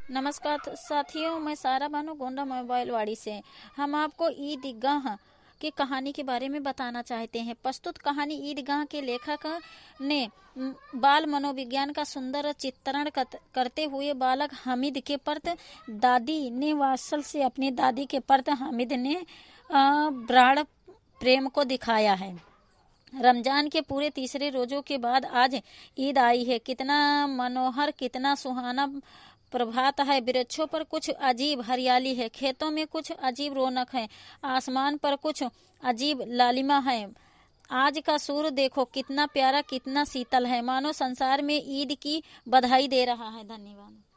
नमस्कार साथियों, मैं सारा बानो गोंडा मोबाइल वाड़ी से। हम आपको ईदगाह की कहानी के बारे में बताना चाहते हैं। प्रस्तुत कहानी ईदगाह के लेखक ने बाल मनोविज्ञान का सुंदर चित्रण करते हुए बालक हामिद के प्रति दादी ने वात्सल से अपनी दादी के प्रति हामिद ने ब्राड़ प्रेम को दिखाया है। रमजान के पूरे तीसरे रोजों के बाद आज ईद आई है। कितना मनोहर, कितना सुहाना प्रभात है। वृक्षों पर कुछ अजीब हरियाली है, खेतों में कुछ अजीब रौनक है, आसमान पर कुछ अजीब लालिमा है। आज का सूर्य देखो कितना प्यारा, कितना शीतल है, मानो संसार में ईद की बधाई दे रहा है। धन्यवाद।